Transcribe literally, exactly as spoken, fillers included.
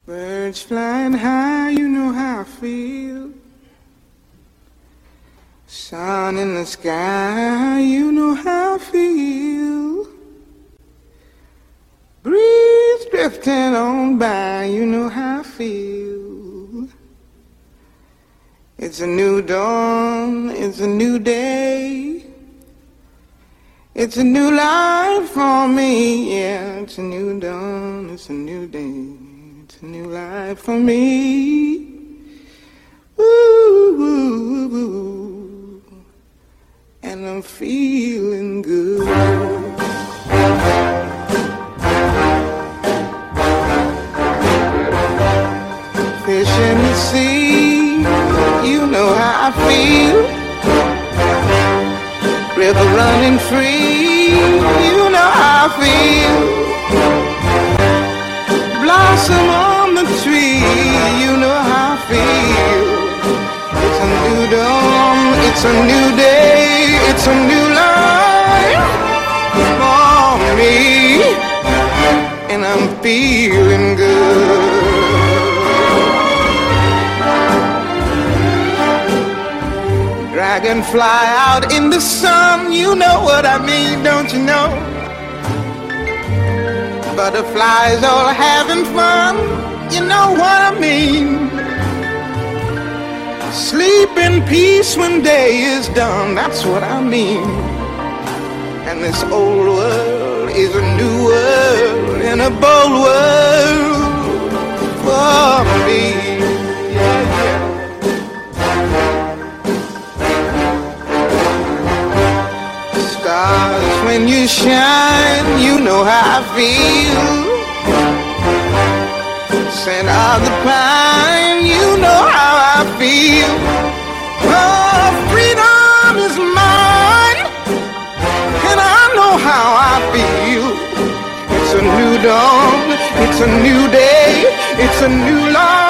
Birds flying high, you know how I feel. Sun in the sky, you know how I feel. Breeze drifting on by, you know how I feel. It's a new dawn, it's a new day. It's a new life for me, yeah. It's a new dawn, it's a new day. It's a new life for me. Ooh, ooh, ooh. And I'm feeling good. Fish in the sea, you know how I feel. River running free, you know how I feel. Blossom on the tree, you know how I feel. It's a new dawn, it's a new day, it's a new life for me. And I'm feeling good. Dragonfly out in the sun, you know what I mean, don't you know? Butterflies all having fun, you know what I mean. Sleep in peace when day is done, that's what I mean. And this old world is a new world and a bold world for me. Yeah, yeah. Stars, when you shine, you know how I feel. Scent of the pine, you know how I feel. Oh, freedom is mine, and I know how I feel. It's a new dawn, it's a new day, it's a new life.